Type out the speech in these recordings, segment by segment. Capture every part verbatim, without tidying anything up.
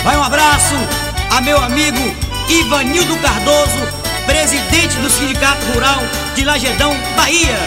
Vai um abraço a meu amigo Ivanildo Cardoso, presidente do Sindicato Rural de Lagedão, Bahia.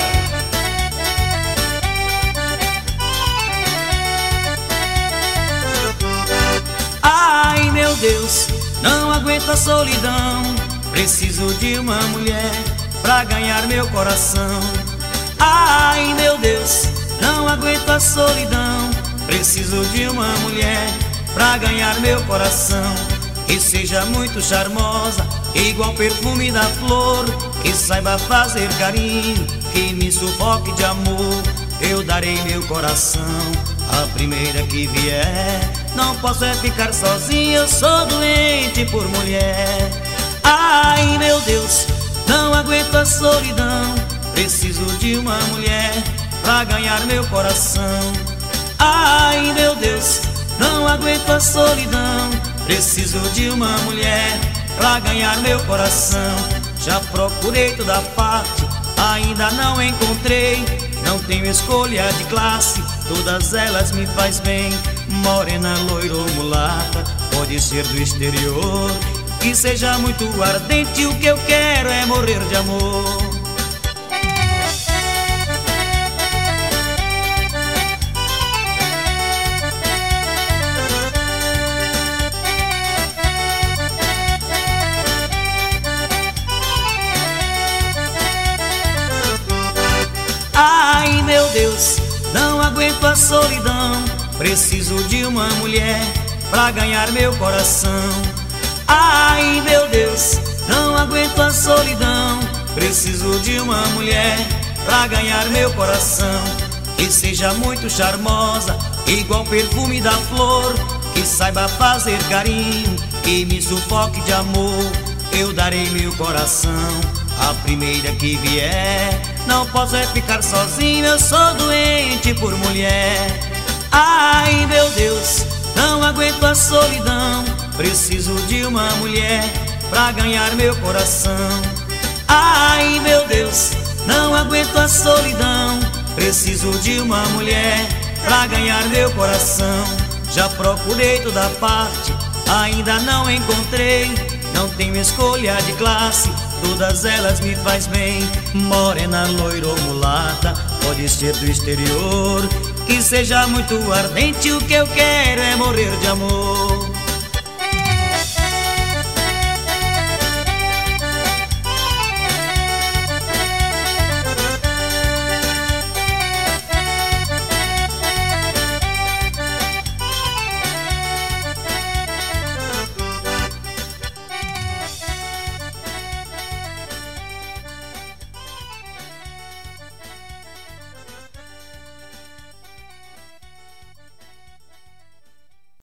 Ai meu Deus, não aguento a solidão, preciso de uma mulher pra ganhar meu coração. Ai meu Deus, não aguento a solidão, preciso de uma mulher pra ganhar meu coração. Que seja muito charmosa, igual perfume da flor, que saiba fazer carinho, que me sufoque de amor. Eu darei meu coração a primeira que vier. Não posso é ficar sozinho, eu sou doente por mulher. Ai meu Deus, não aguento a solidão, preciso de uma mulher pra ganhar meu coração. Ai meu Deus, não aguento a solidão, preciso de uma mulher pra ganhar meu coração. Já procurei toda parte, ainda não encontrei. Não tenho escolha de classe, todas elas me faz bem. Morena, loira ou mulata, pode ser do exterior, que seja muito ardente, o que eu quero é morrer de amor. Ai meu Deus, não aguento a solidão, preciso de uma mulher pra ganhar meu coração. Ai meu Deus, não aguento a solidão, preciso de uma mulher pra ganhar meu coração. Que seja muito charmosa, igual perfume da flor, que saiba fazer carinho, que me sufoque de amor. Eu darei meu coração a primeira que vier. Não posso é ficar sozinho, eu sou doente por mulher. Ai meu Deus, não aguento a solidão, preciso de uma mulher pra ganhar meu coração. Ai meu Deus, não aguento a solidão, preciso de uma mulher pra ganhar meu coração. Já procurei toda parte, ainda não encontrei. Não tenho escolha de classe, todas elas me faz bem. Morena, loira ou mulata, pode ser do exterior, que seja muito ardente, o que eu quero é morrer de amor.